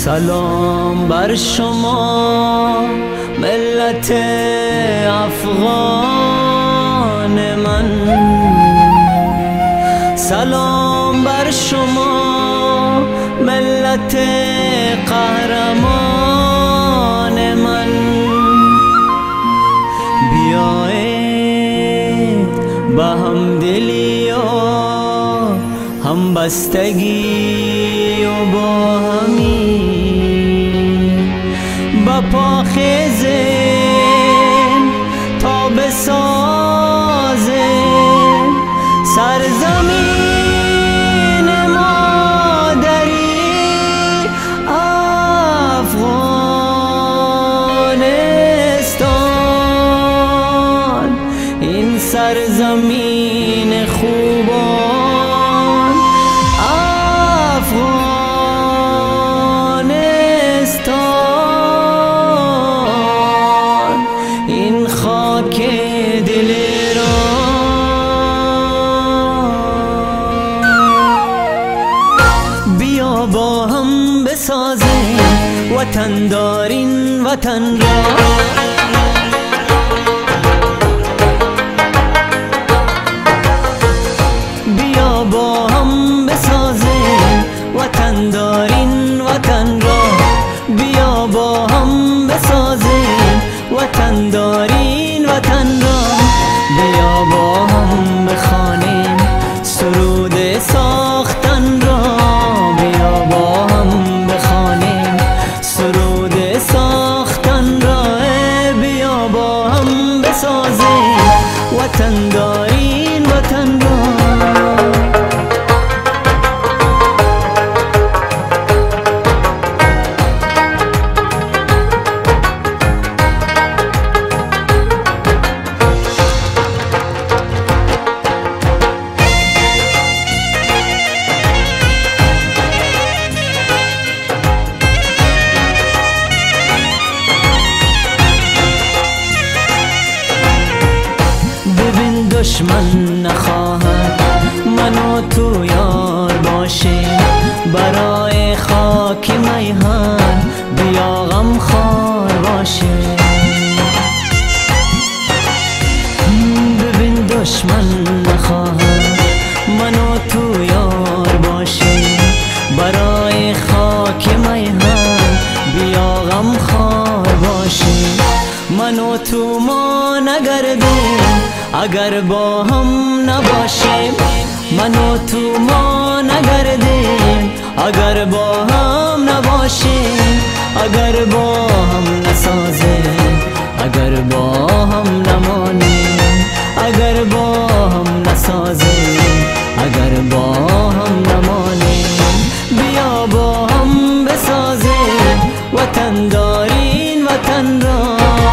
سلام بر شما ملت افغان من، سلام بر شما ملت قهرمان من. بیایید با همدلی و همبستگی و با همی با پاخیزیم تا بسازیم سرزمین مادری افغانستان، این سرزمین خوبان افغانستان، این خاک دل را بیا با هم بسازیم وطن دارین وطن را. بیا با هم بسازیم وطن دارین وطن را. بیا با هم بسازیم وطن دارین وطن را. بیا با هم بخوانیم سرود ساختن را. بیا با هم بخوانیم سرود ساختن را. بیا با هم بسازیم وطن دارین وطن را. دشمن نخواهد من و تو یار باشیم، برای خاک میهن بیا غم خوار باشیم. ببین دشمن نخواهد من و تو یار باشیم، برای خاک میهن بیا غم خوار باشیم. من و تو ما نگردیم اگر با هم نباشیم. من و تو ما نگردیم اگر با هم نباشیم. اگر با هم نسازیم اگر با هم نمانیم. اگر با هم نسازیم اگر با هم نمانیم. بیا با هم بسازیم وطن دارین وطن را.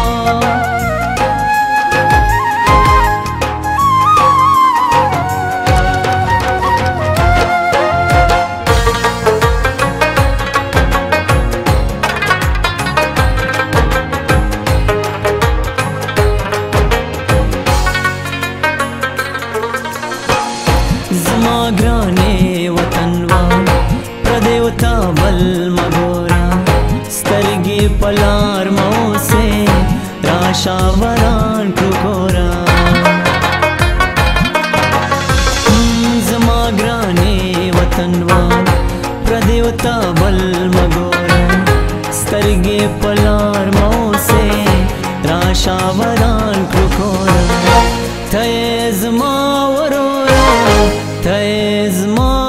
زما ګرانې وطنوال پردیو ته بل مګوره، سترګې په لار موسې راشه وران کړو کوره. زما ګرانې وطنوال پردیو ته بل مګوره، سترګې په لار موسې راشه وران کړو کوره. ته یې زما ورور ته زما